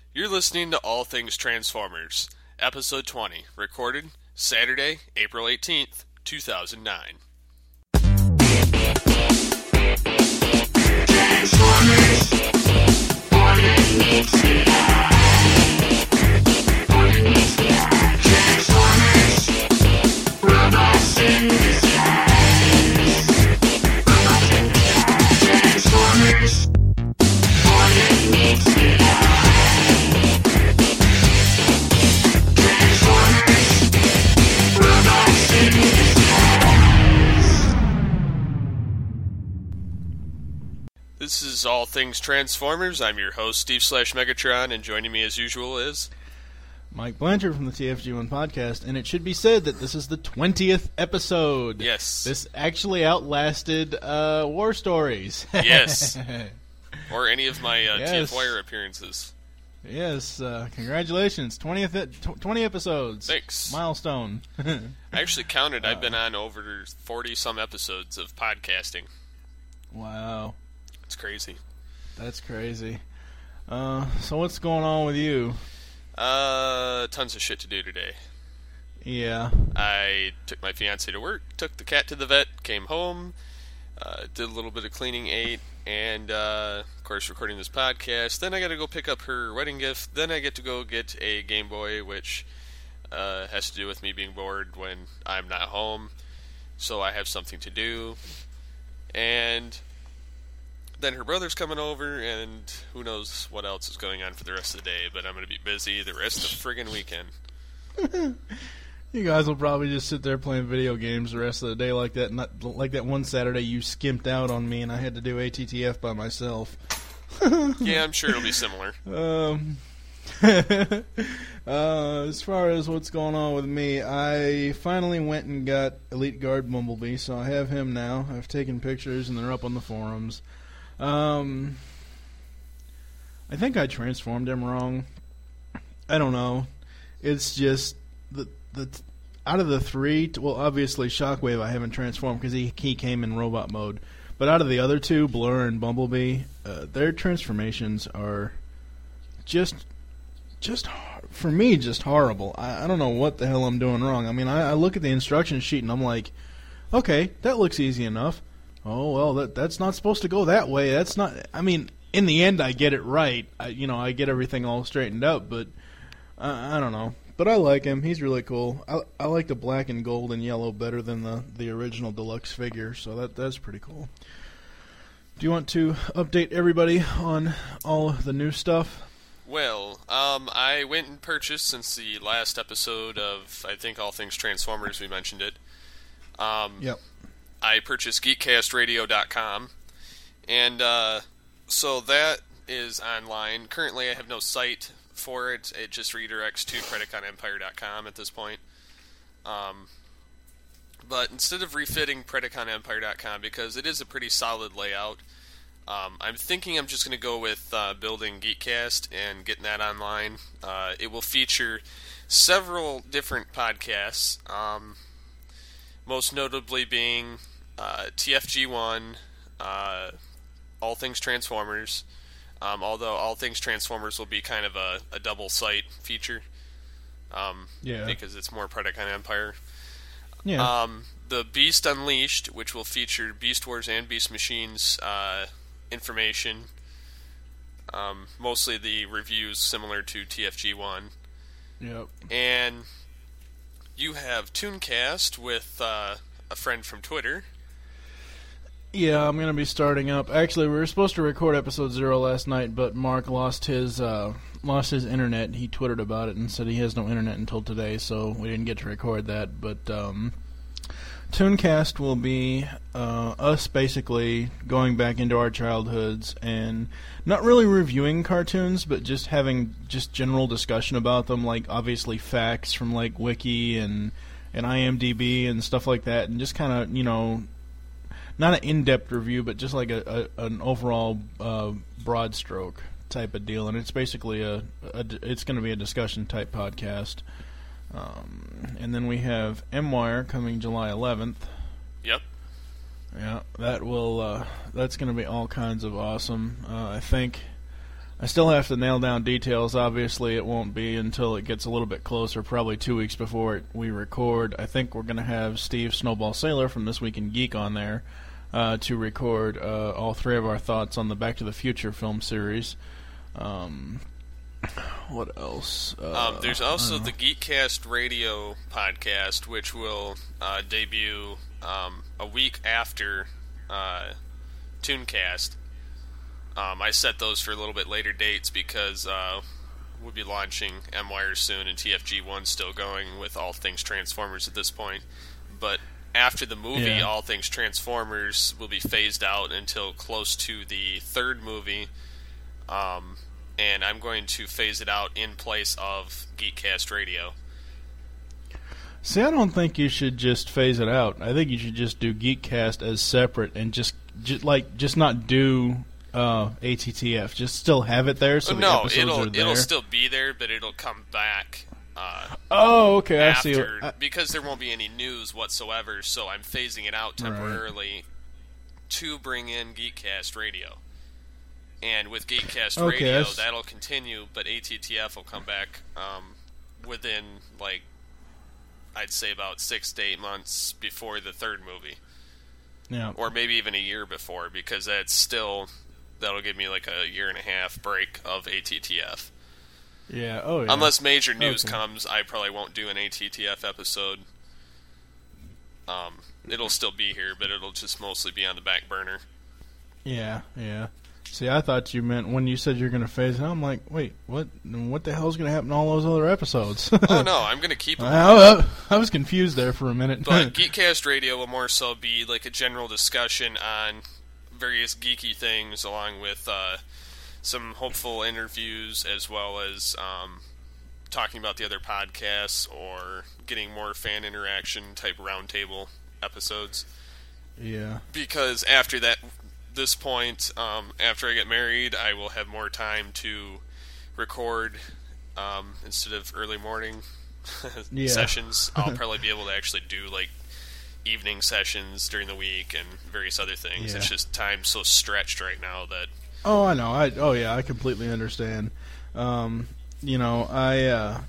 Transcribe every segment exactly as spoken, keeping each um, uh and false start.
You're listening to All Things Transformers, Episode twenty, recorded Saturday, April eighteenth, two thousand nine. Transformers, robots in disguise. Transformers, morning meets the This is All Things Transformers. I'm your host, Steve slash Megatron, and joining me as usual is Mike Blanchard from the T F G one podcast, and it should be said that this is the twentieth episode. Yes. This actually outlasted uh, War Stories. Yes. Or any of my uh, yes. T F Wire appearances. Yes, uh, congratulations. twentieth, e- twenty episodes. Thanks. Milestone. I actually counted. I've been on over forty-some episodes of podcasting. Wow. It's crazy. That's crazy. Uh, so what's going on with you? Uh, tons of shit to do today. Yeah. I took my fiance to work, took the cat to the vet, came home, uh, did a little bit of cleaning, ate, and, uh, of course, recording this podcast. Then I got to go pick up her wedding gift. Then I get to go get a Game Boy, which uh, has to do with me being bored when I'm not home. So I have something to do. And then her brother's coming over, and who knows what else is going on for the rest of the day, but I'm going to be busy the rest of the friggin' weekend. You guys will probably just sit there playing video games the rest of the day like that. Not like that one Saturday you skimped out on me and I had to do A T T F by myself. Yeah, I'm sure it'll be similar. Um, uh, as far as what's going on with me, I finally went and got Elite Guard Bumblebee, so I have him now. I've taken pictures and they're up on the forums. Um, I think I transformed him wrong. I don't know. It's just the the out of the three. Well, obviously Shockwave I haven't transformed because he he came in robot mode. But out of the other two, Blur and Bumblebee, uh, their transformations are just just for me just horrible. I, I don't know what the hell I'm doing wrong. I mean, I, I look at the instruction sheet and I'm like, okay, that looks easy enough. Oh, well, that that's not supposed to go that way. That's not... I mean, in the end, I get it right. I, you know, I get everything all straightened out, but I, I don't know. But I like him. He's really cool. I, I like the black and gold and yellow better than the, the original deluxe figure, so that that's pretty cool. Do you want to update everybody on all of the new stuff? Well, um, I went and purchased, since the last episode of, I think, All Things Transformers, we mentioned it. Um, Yep. I purchased geek cast radio dot com, and uh, so that is online. Currently, I have no site for it. It just redirects to Predacon Empire dot com at this point. Um, but instead of refitting Predacon Empire dot com, because it is a pretty solid layout, um, I'm thinking I'm just going to go with uh, building GeekCast and getting that online. Uh, it will feature several different podcasts, um, most notably being uh, T F G one, uh, All Things Transformers, um, although All Things Transformers will be kind of a, a double site feature, um, Yeah. because it's more Predacon Empire. Yeah. Um, the Beast Unleashed, which will feature Beast Wars and Beast Machines uh, information, um, mostly the reviews similar to T F G one. Yep. And you have Tooncast with uh, a friend from Twitter. Yeah, I'm going to be starting up. Actually, we were supposed to record episode zero last night, but Mark lost his uh, lost his internet. He twittered about it and said he has no internet until today, so we didn't get to record that. But um, Tooncast will be uh, us basically going back into our childhoods and not really reviewing cartoons, but just having just general discussion about them, like obviously facts from like Wiki and, and I M D B and stuff like that, and just kind of, you know, not an in-depth review, but just like a, a an overall uh, broad stroke type of deal. And it's basically a, a it's going to be a discussion type podcast. Um, and then we have M-Wire coming July eleventh. Yep. Yeah, that will uh, that's going to be all kinds of awesome. Uh, I think I still have to nail down details. Obviously, it won't be until it gets a little bit closer, probably two weeks before it, we record. I think we're going to have Steve Snowball Sailor from This Week in Geek on there uh, to record uh, all three of our thoughts on the Back to the Future film series. Um, what else? Uh, um, there's also the Geekcast Radio podcast, which will uh, debut um, a week after uh, Tooncast. Um, I set those for a little bit later dates because uh, we'll be launching M-Wire soon, and T F G one's still going with All Things Transformers at this point. But after the movie, Yeah. All Things Transformers will be phased out until close to the third movie, um, and I'm going to phase it out in place of Geekcast Radio. See, I don't think you should just phase it out. I think you should just do Geekcast as separate and just, just like just not do uh, A T T F. Just still have it there so the no, episodes it'll are there. it'll still be there, but it'll come back. Uh, oh, okay, I see. after, I, because there won't be any news whatsoever, so I'm phasing it out temporarily right. to bring in Geekcast Radio. And with Geekcast okay, Radio, that's... that'll continue, but A T T F will come back um, within, like, I'd say about six to eight months before the third movie. Yeah. Or maybe even a year before, because that's still, that'll give me like a year and a half break of A T T F. Yeah, oh yeah. Unless major news okay. comes, I probably won't do an A T T F episode. Um, it'll still be here, but it'll just mostly be on the back burner. Yeah, yeah. See, I thought you meant when you said you're going to phase it, I'm like, wait, what What the hell's going to happen to all those other episodes? Oh, no, I'm going to keep them. I, I was confused there for a minute. But Geekcast Radio will more so be like a general discussion on various geeky things, along with uh, some hopeful interviews, as well as um, talking about the other podcasts or getting more fan interaction type roundtable episodes. Yeah. Because after that, this point, um, after I get married, I will have more time to record um, instead of early morning yeah. sessions. I'll probably be able to actually do like evening sessions during the week and various other things. Yeah. It's just time so stretched right now that. Oh, I know. I oh yeah, I completely understand. Um, you know, I. Uh,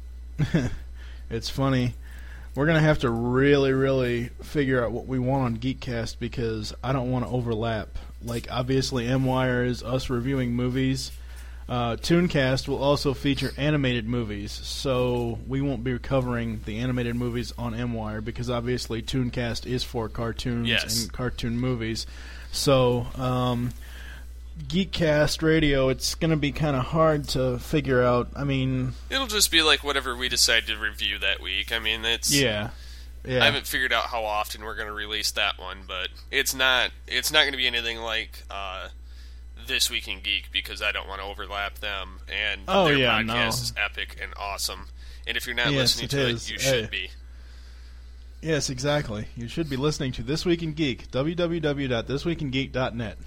it's funny. We're going to have to really, really figure out what we want on Geekcast because I don't want to overlap. Like, obviously, M-Wire is us reviewing movies. Uh, Tooncast will also feature animated movies, so we won't be covering the animated movies on M-Wire because, obviously, Tooncast is for cartoons yes. and cartoon movies. So, um... Geekcast Radio, it's going to be kind of hard to figure out. I mean... It'll just be like whatever we decide to review that week. I mean, it's... Yeah. yeah. I haven't figured out how often we're going to release that one, but it's not It's not going to be anything like uh, This Week in Geek, because I don't want to overlap them, and oh, their yeah, podcast no. is epic and awesome. And if you're not yes, listening it to is. it, you hey. should be. Yes, exactly. You should be listening to This Week in Geek, w w w dot this week in geek dot net.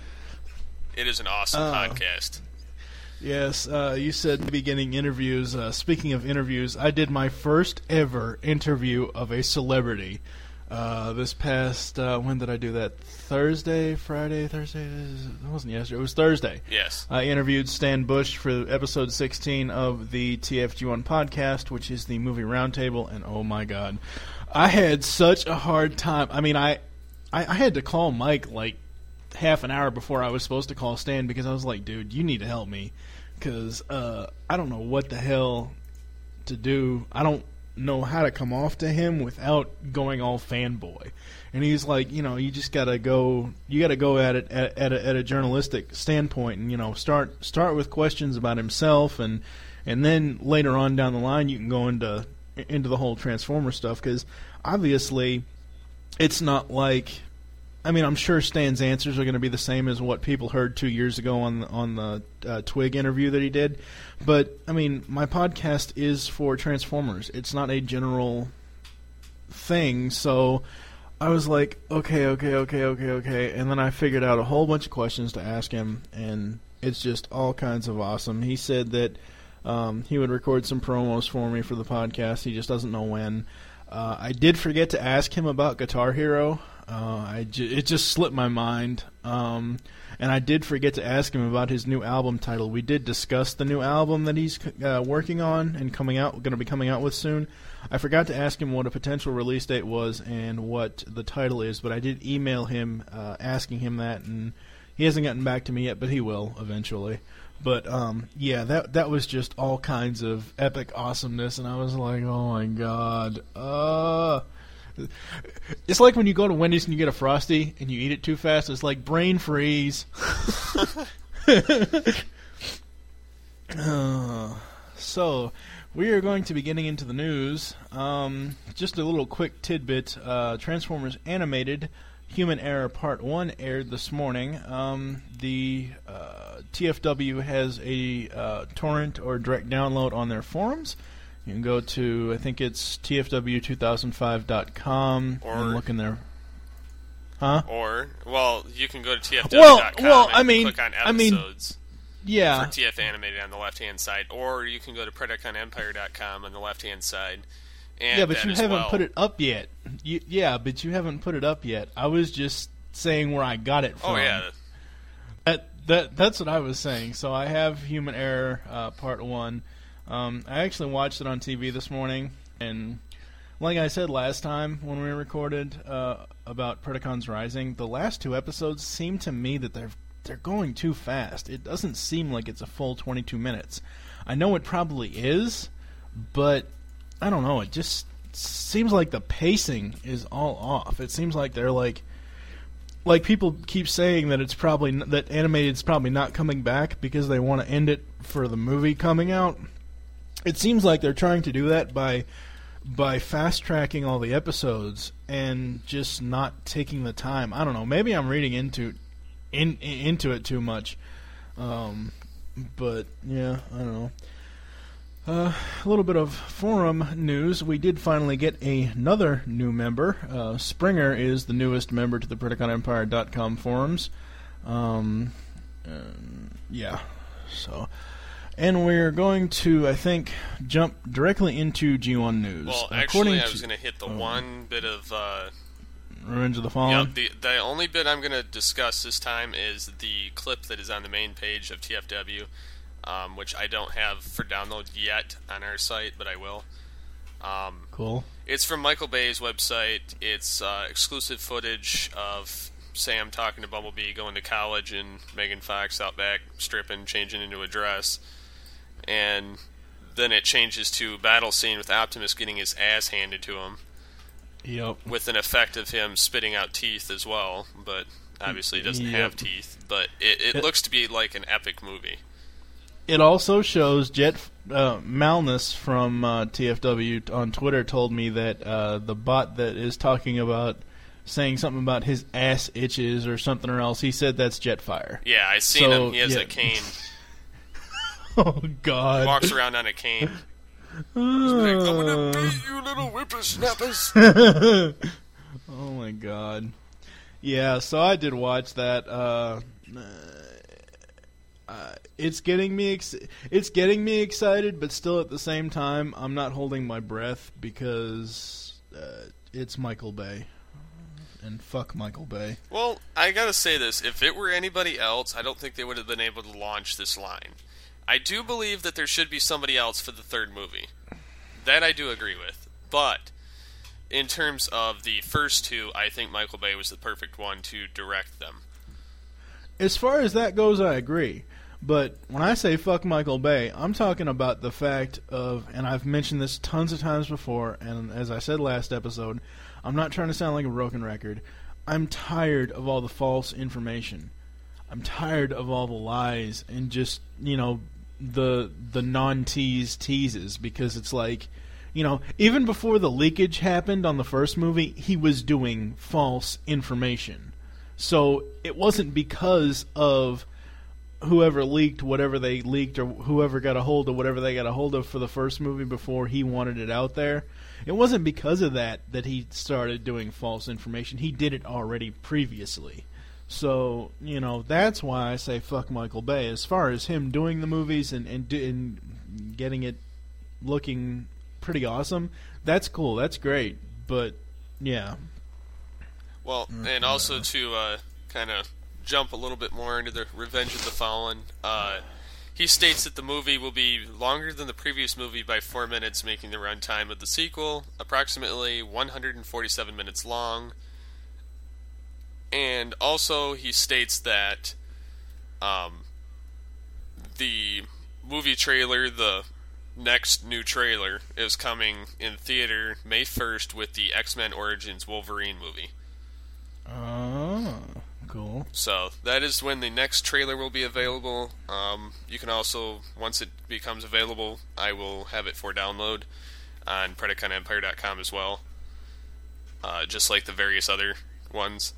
It is an awesome uh, podcast. Yes, uh, you said in the beginning interviews. Uh, speaking of interviews, I did my first ever interview of a celebrity. Uh, this past, uh, when did I do that? Thursday, Friday, Thursday? It wasn't yesterday. It was Thursday. Yes. I interviewed Stan Bush for episode sixteen of the T F G one podcast, which is the movie roundtable, and oh my god, I had such a hard time. I mean, I, I, I had to call Mike like half an hour before I was supposed to call Stan because I was like, dude, you need to help me because uh, I don't know what the hell to do. I don't know how to come off to him without going all fanboy. And he's like, you know, you just gotta go. You gotta go at it at, at, a, at a journalistic standpoint, and you know, start start with questions about himself, and and then later on down the line, you can go into into the whole Transformer stuff because obviously, it's not like. I mean, I'm sure Stan's answers are going to be the same as what people heard two years ago on the, on the uh, Twig interview that he did. But, I mean, my podcast is for Transformers. It's not a general thing. So I was like, okay, okay, okay, okay, okay. And then I figured out a whole bunch of questions to ask him, and it's just all kinds of awesome. He said that um, he would record some promos for me for the podcast. He just doesn't know when. Uh, I did forget to ask him about Guitar Hero. Uh, I ju- it just slipped my mind. Um, and I did forget to ask him about his new album title. We did discuss the new album that he's uh, working on and coming out, going to be coming out with soon. I forgot to ask him what a potential release date was and what the title is, but I did email him uh, asking him that, and he hasn't gotten back to me yet, but he will eventually. But um, yeah, that that was just all kinds of epic awesomeness, and I was like, oh my god. Uh, it's like when you go to Wendy's and you get a Frosty and you eat it too fast. It's like brain freeze. uh, so, we are going to be getting into the news. Um, just a little quick tidbit. Uh, Transformers Animated Human Error Part one aired this morning. Um, the uh, T F W has a uh, torrent or direct download on their forums. You can go to, I think it's T F W two thousand five dot com or, and look in there. Huh? Or, well, you can go to T F W dot com well, well, and I mean, click on I mean, episodes yeah. for T F Animated on the left-hand side. Or you can go to Predacon Empire dot com on the left-hand side. And yeah, but you haven't well. put it up yet. You, yeah, but you haven't put it up yet. I was just saying where I got it from. Oh, yeah. That, that, that's what I was saying. So I have Human Error uh, Part one. Um, I actually watched it on T V this morning, and like I said last time when we recorded uh, about Predacons Rising, the last two episodes seem to me that they're they're going too fast. It doesn't seem like it's a full twenty-two minutes. I know it probably is, but I don't know. It just seems like the pacing is all off. It seems like they're like, like people keep saying that it's probably that animated's probably not coming back because they want to end it for the movie coming out. It seems like they're trying to do that by by fast tracking all the episodes and just not taking the time. I don't know. Maybe I'm reading into in, into it too much. Um, but yeah, I don't know. Uh, a little bit of forum news. We did finally get another new member. Uh, Springer is the newest member to the Predacon Empire dot com forums. Um, uh, yeah, so. And we're going to, I think, jump directly into G one News. Well, actually, I was going to hit the oh, one bit of... Uh, Revenge of the Fallen? Yeah, the, the only bit I'm going to discuss this time is the clip that is on the main page of T F W, um, which I don't have for download yet on our site, but I will. Um, cool. It's from Michael Bay's website. It's uh, exclusive footage of Sam talking to Bumblebee, going to college, and Megan Fox out back stripping, changing into a dress. And then it changes to battle scene with Optimus getting his ass handed to him. Yep. With an effect of him spitting out teeth as well, but obviously he doesn't yep. have teeth. But it, it, it looks to be like an epic movie. It also shows Jet uh, Malnus from uh, T F W on Twitter told me that uh, the bot that is talking about saying something about his ass itches or something or else, he said that's Jetfire. Yeah, I seen so, him. He has yeah. a cane. Oh, God. He walks around on a cane. He's like, I'm gonna beat you, little whippersnappers. Oh, my God. Yeah, so I did watch that. Uh, uh, it's getting me ex- it's getting me excited, but still at the same time, I'm not holding my breath because uh, it's Michael Bay. And fuck Michael Bay. Well, I gotta say this. If it were anybody else, I don't think they would have been able to launch this line. I do believe that there should be somebody else for the third movie. That I do agree with. But, in terms of the first two, I think Michael Bay was the perfect one to direct them. As far as that goes, I agree. But when I say fuck Michael Bay, I'm talking about the fact of, and I've mentioned this tons of times before, and as I said last episode, I'm not trying to sound like a broken record. I'm tired of all the false information. I'm tired of all the lies and just, you know, the the non-tease teases, because it's like, you know, even before the leakage happened on the first movie, he was doing false information. So it wasn't because of whoever leaked whatever they leaked or whoever got a hold of whatever they got a hold of for the first movie before he wanted it out there. It wasn't because of that that he started doing false information. He did it already previously. So, you know, that's why I say fuck Michael Bay. As far as him doing the movies and, and, and getting it looking pretty awesome, that's cool. That's great. But, yeah. Well, and also to uh, kind of jump a little bit more into the Revenge of the Fallen, uh, he states that the movie will be longer than the previous movie by four minutes, making the runtime of the sequel approximately one hundred forty-seven minutes long. And also, he states that um, the movie trailer, the next new trailer, is coming in theater May first with the X-Men Origins Wolverine movie. Oh, cool. So, that is when the next trailer will be available. Um, you can also, once it becomes available, I will have it for download on Predacon Empire dot com as well. Uh, just like the various other ones.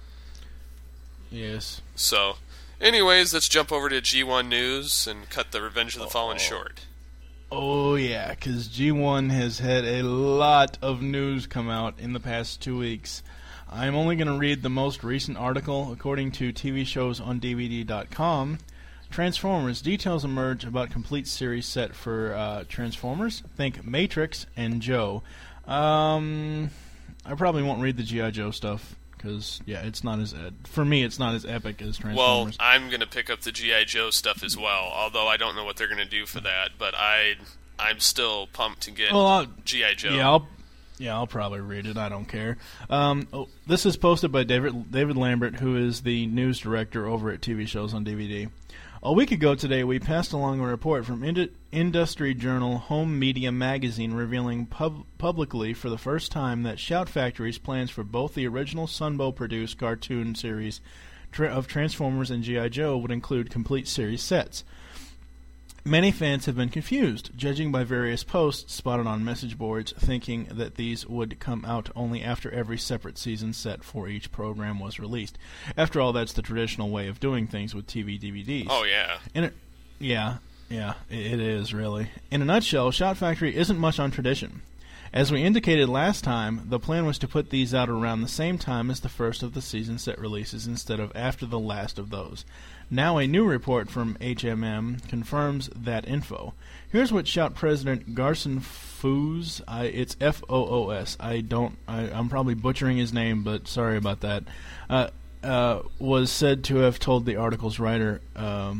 Yes. So, anyways, let's jump over to G one News and cut the Revenge of the Fallen oh. short. Oh, yeah, because G one has had a lot of news come out in the past two weeks. I'm only going to read the most recent article. According to T V shows on D V D dot com, Transformers, details emerge about complete series set for uh, Transformers. Think Matrix and Joe. Um, I probably won't read the G I. Joe stuff. Because, yeah, it's not as... Ed- for me, it's not as epic as Transformers. Well, I'm going to pick up the G I. Joe stuff as well, although I don't know what they're going to do for that, but I, I'm still pumped to get well, G I. Joe. Yeah, I'll, yeah, I'll probably read it. I don't care. Um, oh, this is posted by David, David Lambert, who is the news director over at T V Shows on D V D. A week ago today, we passed along a report from Ind- industry journal Home Media Magazine revealing pub- publicly for the first time that Shout Factory's plans for both the original Sunbow-produced cartoon series tra- of Transformers and G I. Joe would include complete series sets. Many fans have been confused, judging by various posts spotted on message boards, thinking that these would come out only after every separate season set for each program was released. After all, that's the traditional way of doing things with T V D V Ds. Oh, yeah. In a, yeah, yeah, it is, really. In a nutshell, Shout Factory isn't much on tradition. As we indicated last time, the plan was to put these out around the same time as the first of the season set releases instead of after the last of those. Now a new report from H M M confirms that info. Here's what Shout President Garson Foos, I, it's F O O S, I don't, I, I'm probably butchering his name, but sorry about that, uh, uh, was said to have told the article's writer. Um,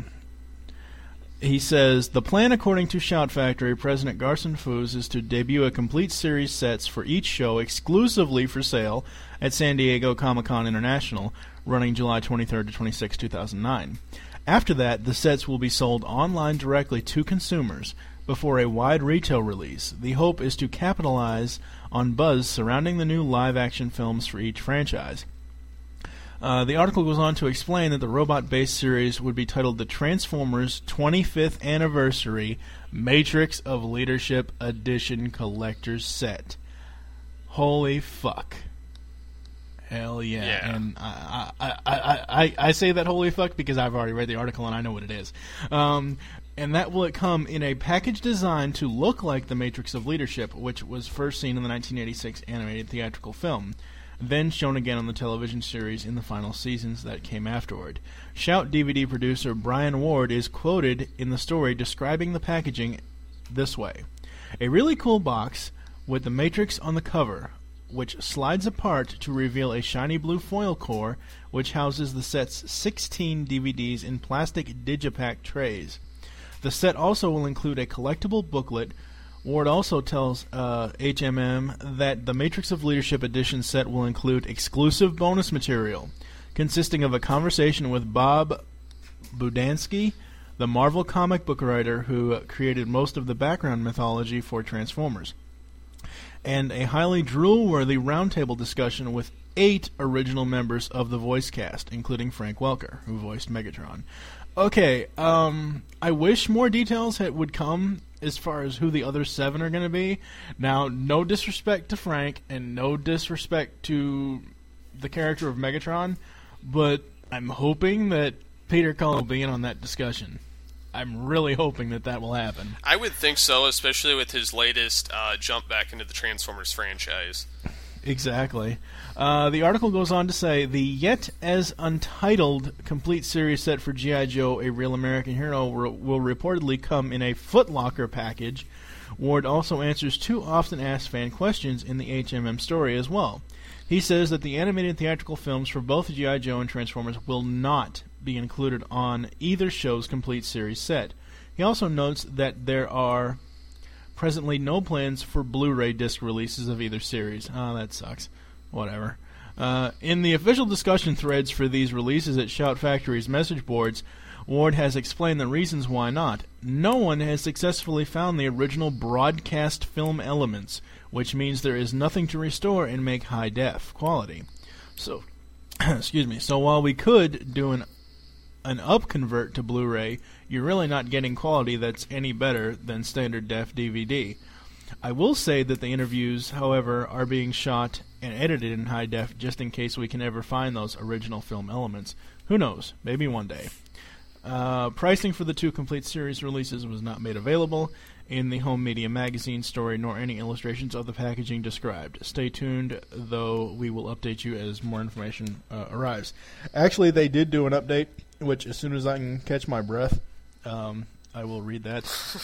he says, the plan according to Shout Factory, President Garson Foos, is to debut a complete series sets for each show exclusively for sale at San Diego Comic-Con International, running July twenty-third to twenty-sixth, two thousand nine. After that, the sets will be sold online directly to consumers before a wide retail release. The hope is to capitalize on buzz surrounding the new live-action films for each franchise. Uh, the article goes on to explain that the robot-based series would be titled the Transformers twenty-fifth Anniversary Matrix of Leadership Edition Collector's Set. Holy fuck. Hell yeah. yeah. And I, I, I, I, I say that holy fuck because I've already read the article and I know what it is. Um, and that will come in a package designed to look like the Matrix of Leadership, which was first seen in the nineteen eighty-six animated theatrical film, then shown again on the television series in the final seasons that came afterward. Shout D V D producer Brian Ward is quoted in the story describing the packaging this way. A really cool box with the Matrix on the cover, which slides apart to reveal a shiny blue foil core, which houses the set's sixteen D V Ds in plastic digipack trays. The set also will include a collectible booklet. Ward also tells uh, H M M that the Matrix of Leadership Edition set will include exclusive bonus material, consisting of a conversation with Bob Budansky, the Marvel comic book writer who created most of the background mythology for Transformers, and a highly drool-worthy roundtable discussion with eight original members of the voice cast, including Frank Welker, who voiced Megatron. Okay, um, I wish more details had, would come as far as who the other seven are going to be. Now, no disrespect to Frank, and no disrespect to the character of Megatron, but I'm hoping that Peter Cullen will be in on that discussion. I'm really hoping that that will happen. I would think so, especially with his latest uh, jump back into the Transformers franchise. Exactly. Uh, the article goes on to say, the yet as untitled complete series set for G I. Joe, A Real American Hero will, will reportedly come in a Foot Locker package. Ward also answers two often asked fan questions in the H M M story as well. He says that the animated theatrical films for both G I. Joe and Transformers will not be included on either show's complete series set. He also notes that there are presently no plans for Blu-ray disc releases of either series. Oh, that sucks. Whatever. Uh, in the official discussion threads for these releases at Shout Factory's message boards, Ward has explained the reasons why not. No one has successfully found the original broadcast film elements, which means there is nothing to restore and make high def quality. So, excuse me. So while we could do an an up convert to Blu-ray, you're really not getting quality that's any better than standard def D V D. I will say that the interviews, however, are being shot and edited in high def just in case we can ever find those original film elements. Who knows? Maybe one day. Uh, pricing for the two complete series releases was not made available in the Home Media Magazine story, nor any illustrations of the packaging described. Stay tuned, though we will update you as more information uh, arrives. Actually, they did do an update, which as soon as I can catch my breath, um, I will read that.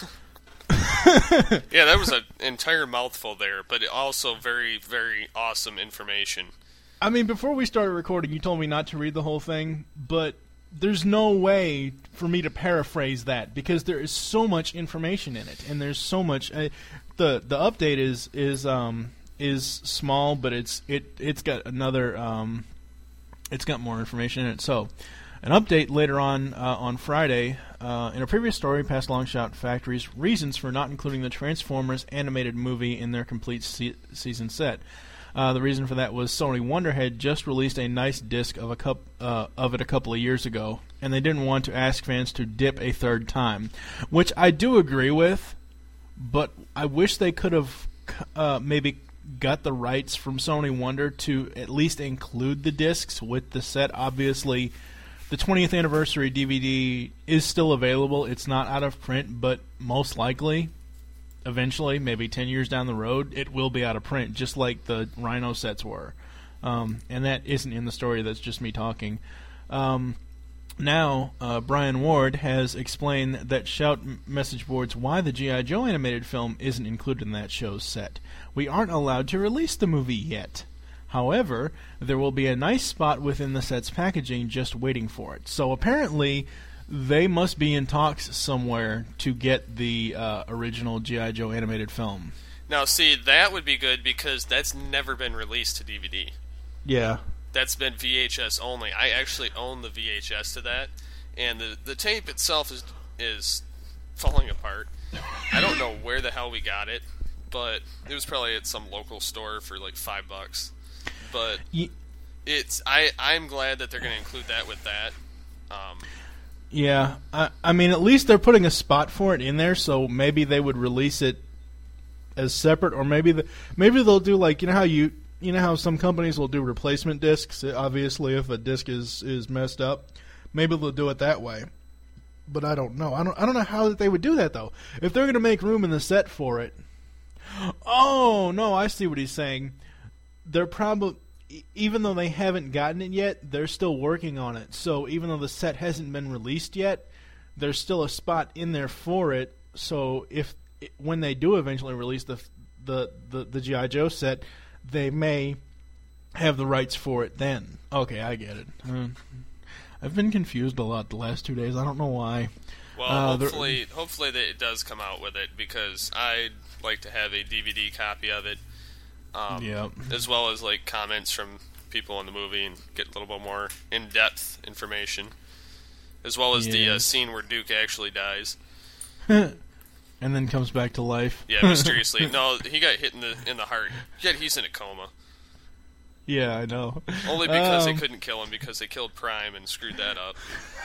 Yeah, that was an entire mouthful there, but also very, very awesome information. I mean, before we started recording, you told me not to read the whole thing, but there's no way for me to paraphrase that because there is so much information in it, and there's so much. Uh, the The update is is um, is small, but it's it it's got another um, it's got more information in it. So, an update later on uh, on Friday. Uh, in a previous story, passed along Shout Factory's reasons for not including the Transformers animated movie in their complete se- season set. Uh, the reason for that was Sony Wonder had just released a nice disc of a cup uh, of it a couple of years ago, and they didn't want to ask fans to dip a third time, which I do agree with. But I wish they could have uh, maybe got the rights from Sony Wonder to at least include the discs with the set. Obviously, the twentieth anniversary D V D is still available. It's not out of print, but most likely, eventually, maybe ten years down the road, it will be out of print, just like the Rhino sets were. Um, and that isn't in the story. That's just me talking. Um, now, uh, Brian Ward has explained that Shout message boards why the G I. Joe animated film isn't included in that show's set. We aren't allowed to release the movie yet. However, there will be a nice spot within the set's packaging just waiting for it. So apparently, they must be in talks somewhere to get the uh, original G I. Joe animated film. Now, see, that would be good because that's never been released to D V D. Yeah. That's been V H S only. I actually own the V H S to that, and the the tape itself is is falling apart. I don't know where the hell we got it, but it was probably at some local store for like five bucks. But Ye- it's I I'm glad that they're going to include that with that. Um, yeah, I I mean at least they're putting a spot for it in there, so maybe they would release it as separate, or maybe the maybe they'll do like you know how you you know how some companies will do replacement discs. Obviously, if a disc is, is messed up, maybe they'll do it that way. But I don't know. I don't I don't know how they would do that though. If they're going to make room in the set for it. Oh no, I see what he's saying. They're probably, even though they haven't gotten it yet, they're still working on it. So even though the set hasn't been released yet, there's still a spot in there for it. So if when they do eventually release the the the, the G I. Joe set, they may have the rights for it then. Okay, I get it. Uh, I've been confused a lot the last two days. I don't know why. Well, uh, hopefully, hopefully that it does come out with it because I'd like to have a D V D copy of it. Um, yeah. As well as like comments from people in the movie and get a little bit more in-depth information, as well as yeah. the uh, scene where Duke actually dies, and then comes back to life. Yeah, mysteriously. No, he got hit in the in the heart. Yet he's in a coma. Yeah, I know. Only because um, they couldn't kill him because they killed Prime and screwed that up.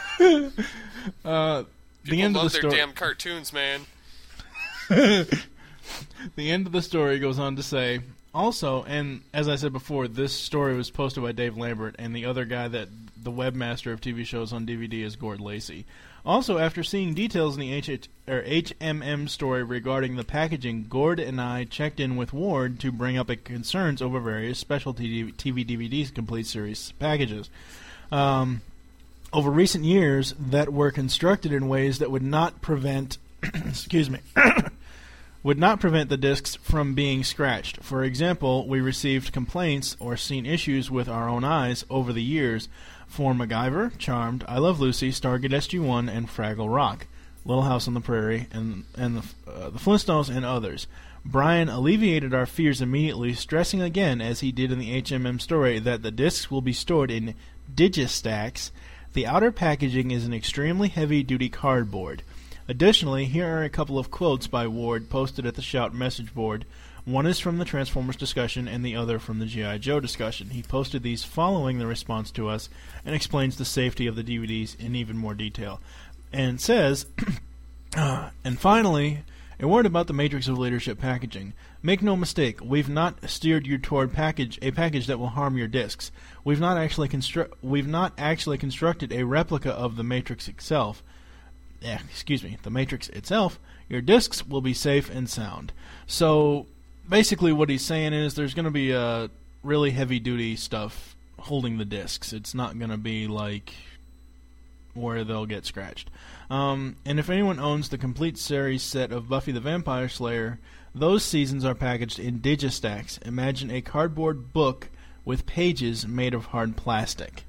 uh, People the end love of the their story. damn cartoons, man. The end of the story goes on to say, Also, and as I said before, this story was posted by Dave Lambert, and the other guy that the webmaster of T V shows on D V D is Gord Lacey. Also, after seeing details in the H H, or H M M story regarding the packaging, Gord and I checked in with Ward to bring up concerns over various specialty T V D V Ds complete series packages. Um, over recent years, that were constructed in ways that would not prevent, excuse me, would not prevent the discs from being scratched. For example, we received complaints or seen issues with our own eyes over the years for MacGyver, Charmed, I Love Lucy, Stargate S G one, and Fraggle Rock, Little House on the Prairie, and and the, uh, the Flintstones, and others. Brian alleviated our fears immediately, stressing again, as he did in the H M M story, that the discs will be stored in Digistacks. The outer packaging is an extremely heavy-duty cardboard. Additionally, here are a couple of quotes by Ward posted at the Shout message board. One is from the Transformers discussion and the other from the G I. Joe discussion. He posted these following the response to us and explains the safety of the D V Ds in even more detail. And says, uh, and finally, a word about the Matrix of Leadership packaging. Make no mistake, we've not steered you toward package a package that will harm your discs. We've not actually constru- we've not actually constructed a replica of the Matrix itself. Eh, excuse me, the Matrix itself. Your discs will be safe and sound. So basically what he's saying is there's going to be uh, really heavy-duty stuff holding the discs. It's not going to be like where they'll get scratched. Um, and if anyone owns the complete series set of Buffy the Vampire Slayer, those seasons are packaged in Digistacks. Imagine a cardboard book with pages made of hard plastic.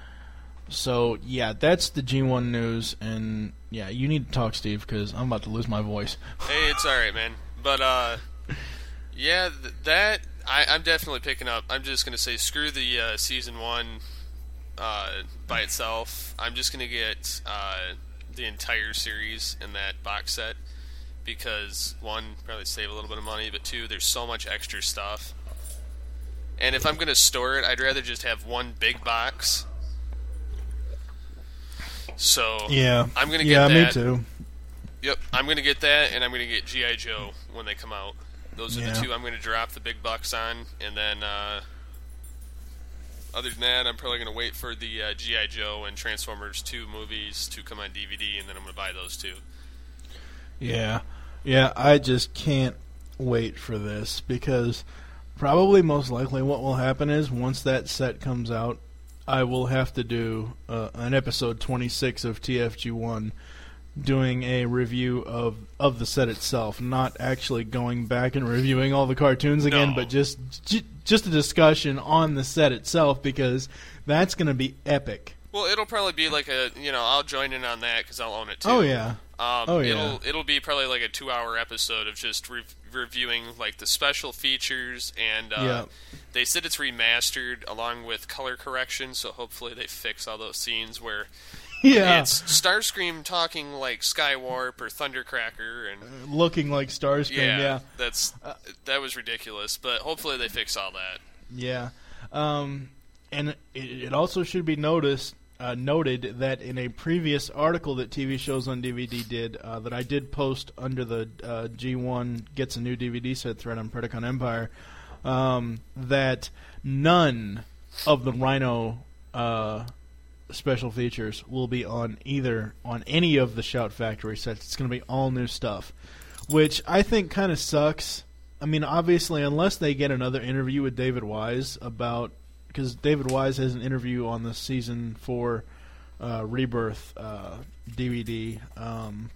So, yeah, that's the G one news, and, yeah, you need to talk, Steve, because I'm about to lose my voice. Hey, it's alright, man. But, uh, yeah, th- that, I, I'm definitely picking up. I'm just going to say, screw the uh, Season one uh, by itself. I'm just going to get uh, the entire series in that box set, because, one, probably save a little bit of money, but two, there's so much extra stuff. And if I'm going to store it, I'd rather just have one big box. So yeah, I'm gonna get yeah, that. me too. Yep, I'm gonna get that, and I'm gonna get G I. Joe when they come out. Those are yeah. the two I'm gonna drop the big bucks on, and then uh, other than that, I'm probably gonna wait for the uh, G I. Joe and Transformers two movies to come on D V D, and then I'm gonna buy those two. Yeah, yeah, I just can't wait for this, because probably most likely what will happen is once that set comes out, I will have to do uh, an episode twenty-six of T F G one doing a review of, of the set itself, not actually going back and reviewing all the cartoons again, no. but just j- just a discussion on the set itself, because that's going to be epic. Well, it'll probably be like a, you know, I'll join in on that because I'll own it too. Oh, yeah. Um, oh, yeah. It'll, it'll be probably like a two-hour episode of just re- reviewing like the special features, and uh, yeah. they said it's remastered along with color correction, so hopefully they fix all those scenes where yeah. it's Starscream talking like Skywarp or Thundercracker and uh, looking like Starscream. Yeah, yeah, that's that was ridiculous, but hopefully they fix all that. Yeah, um, and it, it also should be noticed. Uh, noted that in a previous article that T V Shows on D V D did, uh, that I did post under the uh, G one Gets a New D V D Set thread on Predacon Empire, um, that none of the Rhino uh, special features will be on either, on any of the Shout Factory sets. It's going to be all new stuff, which I think kind of sucks. I mean, obviously, unless they get another interview with David Wise about... Because David Wise has an interview on the season four uh, Rebirth uh, D V D. Um,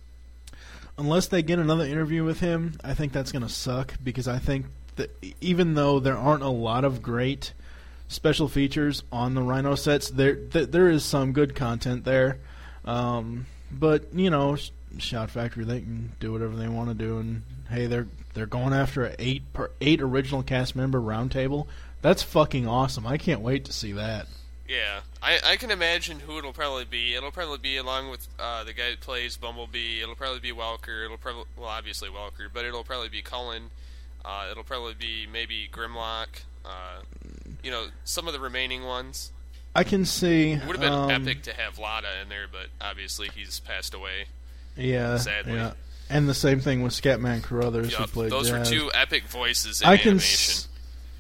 unless they get another interview with him, I think that's going to suck. Because I think that even though there aren't a lot of great special features on the Rhino sets, there th- there is some good content there. Um, but you know, Shout Factory, they can do whatever they want to do, and hey, they're they're going after an eight per, eight original cast member roundtable. That's fucking awesome. I can't wait to see that. Yeah, I, I can imagine who it'll probably be. It'll probably be along with uh, the guy that plays Bumblebee. It'll probably be Welker. It'll probably, well, obviously Welker, but it'll probably be Cullen. Uh, it'll probably be maybe Grimlock. Uh, you know, some of the remaining ones. I can see. It would have been um, epic to have Lada in there, but obviously he's passed away. Yeah, sadly. Yeah. And the same thing with Scatman Carruthers, Yep, who played those Jazz. were two epic voices in I can animation. s-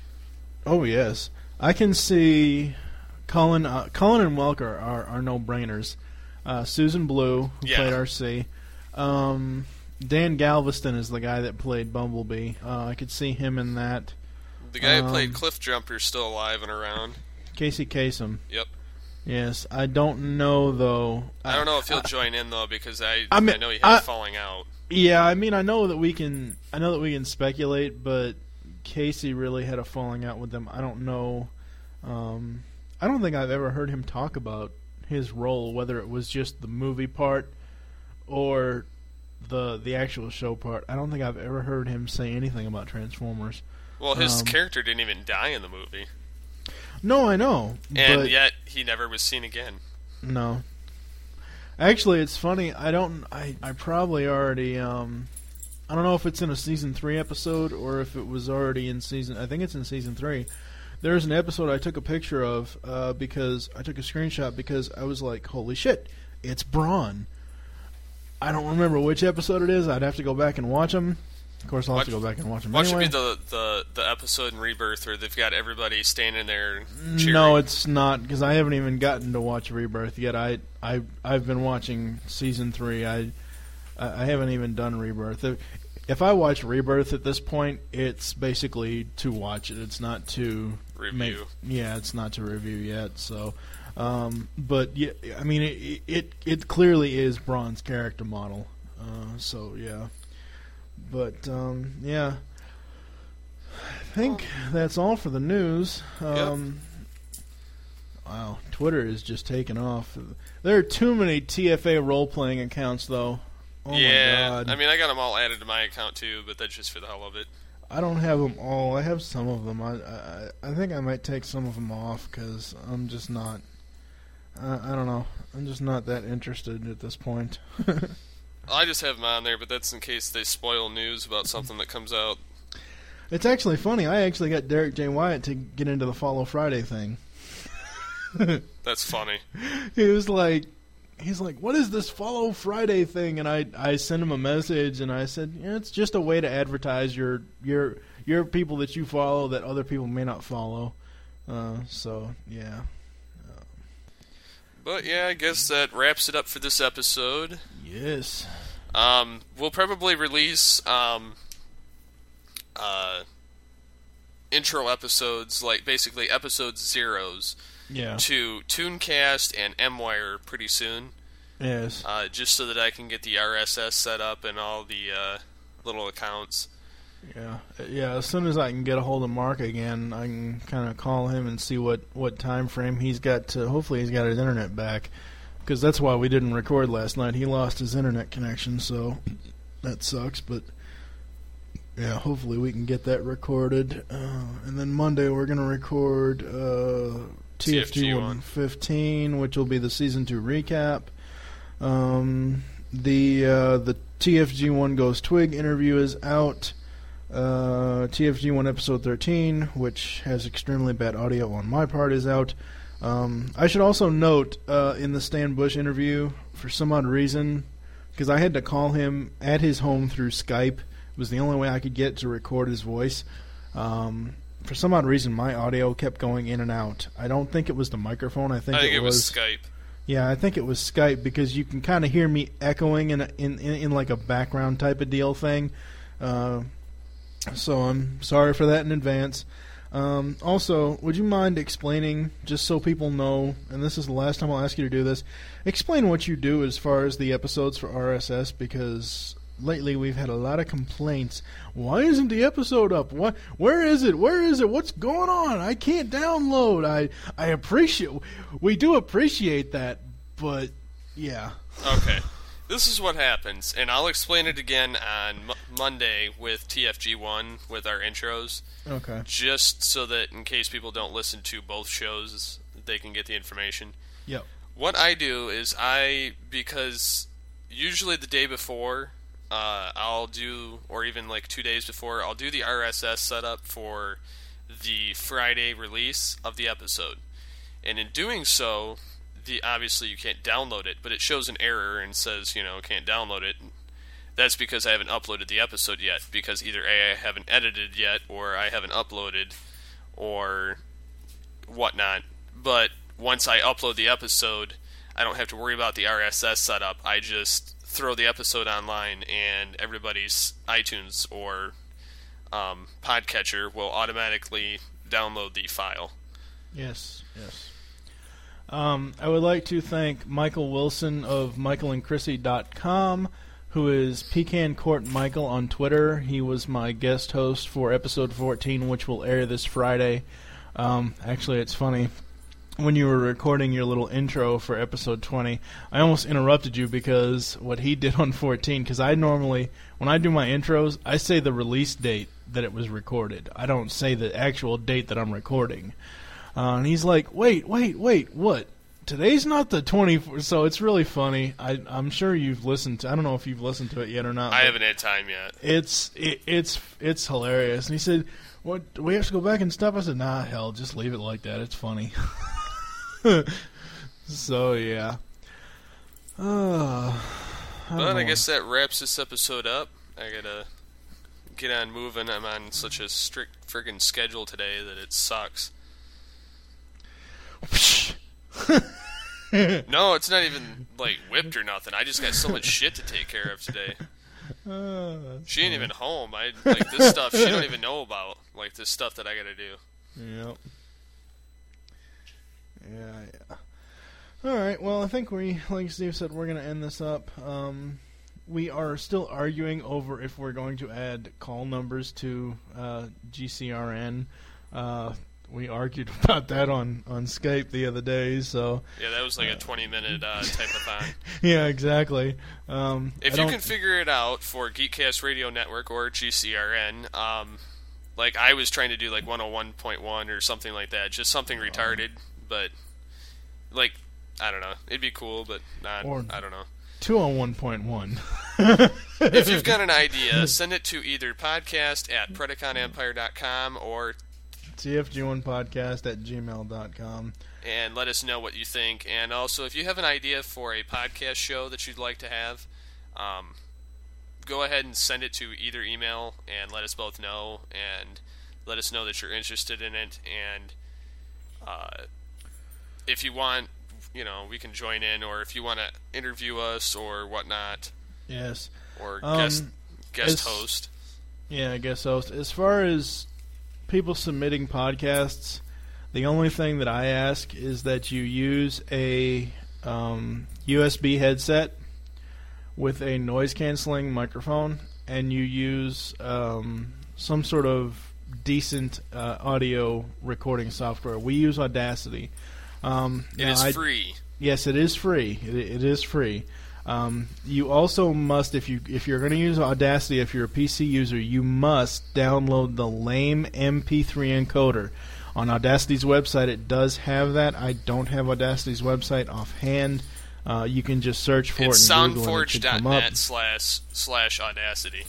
Oh yes, I can see Colin. Uh, Colin and Welker are, are no brainers. Uh, Susan Blue, who Yeah. played R C. Um, Dan Galveston is the guy that played Bumblebee. Uh, I could see him in that. The guy Um, who played Cliff Jumper is still alive and around. Casey Kasem. Yep. Yes, I don't know though. I don't know if he'll I, join in though because I I I, mean, know he had I- a falling out. Yeah, I mean, I know that we can. I know that we can speculate, but Casey really had a falling out with them. I don't know. Um, I don't think I've ever heard him talk about his role, whether it was just the movie part or the the actual show part. I don't think I've ever heard him say anything about Transformers. Well, his um, character didn't even die in the movie, No, I know, and but yet he never was seen again. no. Actually, it's funny. I don't. I, I probably already. Um, I don't know if it's in a season three episode or if it was already in season. I think it's in season three. There's an episode I took a picture of uh, because I took a screenshot because I was like, "Holy shit, it's Brawn." I don't remember which episode it is. I'd have to go back and watch them. Of course, I'll have to go back and watch them What anyway. should be the, the the episode in Rebirth where they've got everybody standing there cheering? No, it's not because I haven't even gotten to watch Rebirth yet. I I I've been watching season three. I I haven't even done Rebirth. If, if I watch Rebirth at this point, it's basically to watch it. It's not to Review. Make, yeah, it's not to review yet. So, um, but yeah, I mean, it it it clearly is Braun's character model. Uh, so yeah, but um, yeah. I think that's all for the news. Um, Wow, Twitter is just taking off. There are too many T F A role-playing accounts, though. Oh yeah, my god. I mean, I got them all added to my account too, but that's just for the hell of it. I don't have them all. I have some of them. I I, I think I might take some of them off because I'm just not. Uh, I don't know. I'm just not that interested at this point. I just have them on there, but that's in case they spoil news about something that comes out. It's actually funny. I actually got Derek J. Wyatt to get into the Follow Friday thing. That's funny. He was like, he's like, what is this Follow Friday thing? And I, I sent him a message, and I said, yeah, it's just a way to advertise your your your people that you follow that other people may not follow. Uh, so yeah. But yeah, I guess that wraps it up for this episode. Yes. Um, we'll probably release um, uh, intro episodes, like basically episode zeros, Yeah. to Tooncast and M-Wire pretty soon. Yes. Uh, just so that I can get the R S S set up and all the uh, little accounts. Yeah. Yeah. As soon as I can get a hold of Mark again, I can kind of call him and see what, what time frame he's got to. Hopefully, he's got his internet back, because that's why we didn't record last night. He lost his internet connection, so that sucks. But yeah, hopefully we can get that recorded. Uh, and then Monday we're gonna record uh, T F G one fifteen, which will be the season two recap. Um, the uh, the T F G one Goes Twig interview is out. Uh, T F G one episode thirteen, which has extremely bad audio on my part, is out. Um, I should also note uh, in the Stan Bush interview, for some odd reason, because I had to call him at his home through Skype. It was the only way I could get to record his voice. Um, for some odd reason, my audio kept going in and out. I don't think it was the microphone. I think, I think it, it was, was Skype. Yeah, I think it was Skype, because you can kind of hear me echoing in, a, in, in in like a background type of deal thing. Uh, so I'm sorry for that in advance. Um, also, would you mind explaining, just so people know, and this is the last time I'll ask you to do this, explain what you do as far as the episodes for R S S, because lately we've had a lot of complaints. Why isn't the episode up? What? Where is it? Where is it? What's going on? I can't download. I I appreciate, we do appreciate that, but yeah. Okay. This is what happens, and I'll explain it again on M- Monday with T F G one with our intros. Okay. Just so that in case people don't listen to both shows, they can get the information. Yep. What I do is I, because usually the day before, uh, I'll do, or even like two days before, I'll do the R S S setup for the Friday release of the episode. And in doing so, the obviously you can't download it, but it shows an error and says, you know, can't download it. That's because I haven't uploaded the episode yet, because either A, I haven't edited yet, or I haven't uploaded, or whatnot. But once I upload the episode, I don't have to worry about the R S S setup. I just throw the episode online, and everybody's iTunes or um, podcatcher will automatically download the file. Yes, yes. Um, I would like to thank Michael Wilson of michael and chrissy dot com, who is Pecan Court Michael on Twitter. He was my guest host for episode fourteen, which will air this Friday. Um, actually, it's funny. When you were recording your little intro for episode twenty, I almost interrupted you because what he did on fourteen, because I normally, when I do my intros, I say the release date that it was recorded. I don't say the actual date that I'm recording. Uh, and he's like, wait, wait, wait, what? Today's not the twenty-fourth, so it's really funny. I, I'm sure you've listened to, I don't know if you've listened to it yet or not. I haven't had time yet. It's, it, it's, it's hilarious. And he said, what, do we have to go back and stuff? I said, nah, hell, just leave it like that. It's funny. So, yeah. Uh, I but I know. guess that wraps this episode up. I gotta get on moving. I'm on such a strict friggin' schedule today that it sucks. No, it's not even, like, whipped or nothing. I just got so much shit to take care of today. Uh, She ain't even home. I like this stuff she don't even know about. Like, this stuff that I gotta do. Yep. Yeah, yeah. All right, well, I think we, like Steve said, we're going to end this up. Um, we are still arguing over if we're going to add call numbers to uh, G C R N. Uh, we argued about that on, on Skype the other day, so... Yeah, that was like a twenty-minute uh, type-a-thon. Yeah, exactly. Um, if I you don't- can figure it out for Geekcast Radio Network or G C R N, um, like I was trying to do like one oh one point one or something like that, just something retarded, but, like, I don't know. It'd be cool, but not, Or- I don't know. two oh one point one. If you've got an idea, send it to either podcast at predacon empire dot com or T F G one podcast at gmail dot com. and let us know what you think. And also, if you have an idea for a podcast show that you'd like to have, um, go ahead and send it to either email and let us both know, and let us know that you're interested in it. And uh, if you want, you know, we can join in, or if you want to interview us or whatnot, Yes. or Um, guest guest as- host. Yeah, I guess so. As far as people submitting podcasts, the only thing that I ask is that you use a um, U S B headset with a noise-canceling microphone, and you use um, some sort of decent uh, audio recording software. We use Audacity. Um, It now is I- free. Yes, it is free. It, it is free. Um, you also must, if you if you're going to use Audacity, if you're a P C user, you must download the lame M P three encoder. On Audacity's website, it does have that. I don't have Audacity's website offhand. Uh, you can just search for It's it in Google and it should come up. soundforge.net slash slash Audacity.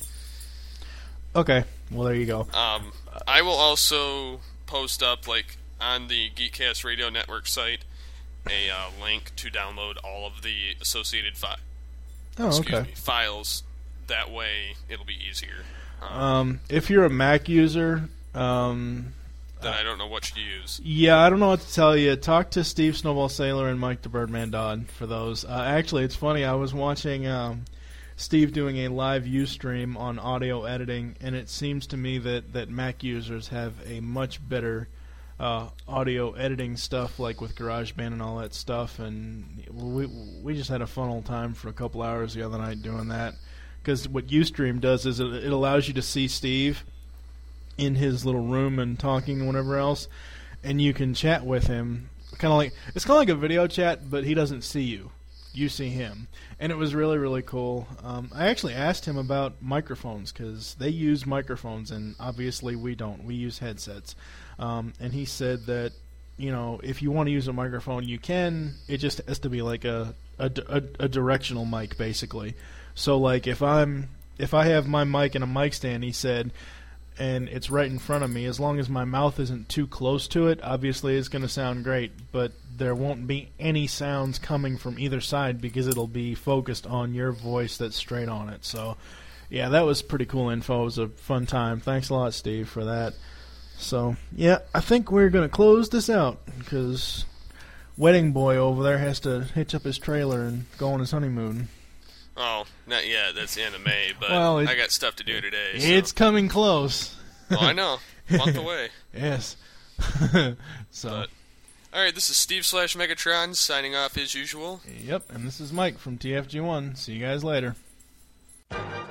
Okay, well there you go. Um, I will also post up, like, on the Geekcast Radio Network site, a uh, link to download all of the associated fi- Oh, excuse okay. me, files. That way, it'll be easier. Um, Um, if you're a Mac user, um, then I don't know what to use. yeah, I don't know what to tell you. Talk to Steve Snowball Sailor and Mike the Birdman Dodd for those. Uh, actually, it's funny. I was watching um, Steve doing a live Ustream on audio editing, and it seems to me that, that Mac users have a much better uh, audio editing stuff, like with GarageBand and all that stuff. And we we just had a fun old time for a couple hours the other night doing that. Because what Ustream does is it, it allows you to see Steve in his little room and talking and whatever else, and you can chat with him. Kind of like it's kind of like a video chat, but he doesn't see you. You see him, and it was really really cool. Um, I actually asked him about microphones because they use microphones, and obviously we don't. We use headsets, um, and he said that you know if you want to use a microphone, you can. It just has to be like a a, a, a directional mic, basically. So like if I'm if I have my mic and a mic stand, he said, and it's right in front of me, as long as my mouth isn't too close to it, obviously it's going to sound great, but there won't be any sounds coming from either side because it'll be focused on your voice that's straight on it. So, yeah, that was pretty cool info. It was a fun time. Thanks a lot, Steve, for that. So, yeah, I think we're going to close this out because Wedding Boy over there has to hitch up his trailer and go on his honeymoon. Oh, not yet. That's the end of May, but well, it, I got stuff to do today. So. It's coming close. Oh, I know. A month away. Yes. so. But, all right, this is Steve slash Megatron signing off as usual. Yep, and this is Mike from T F G one. See you guys later.